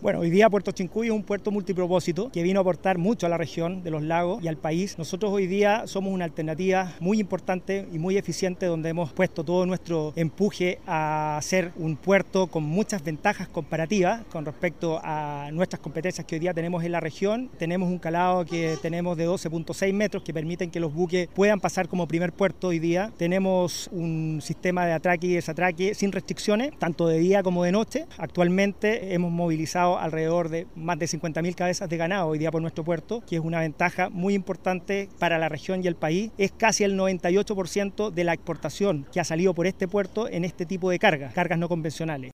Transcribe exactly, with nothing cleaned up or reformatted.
Bueno, hoy día Puerto Chincuy es un puerto multipropósito que vino a aportar mucho a la región de los lagos y al país. Nosotros hoy día somos una alternativa muy importante y muy eficiente donde hemos puesto todo nuestro empuje a ser un puerto con muchas ventajas comparativas con respecto a nuestras competencias que hoy día tenemos en la región. Tenemos un calado que tenemos de doce punto seis metros que permiten que los buques puedan pasar como primer puerto hoy día. Tenemos un sistema de atraque y desatraque sin restricciones, tanto de día como de noche. Actualmente hemos movilizado alrededor de más de cincuenta mil cabezas de ganado hoy día por nuestro puerto, que es una ventaja muy importante para la región y el país. Es casi el noventa y ocho por ciento de la exportación que ha salido por este puerto en este tipo de cargas, cargas no convencionales.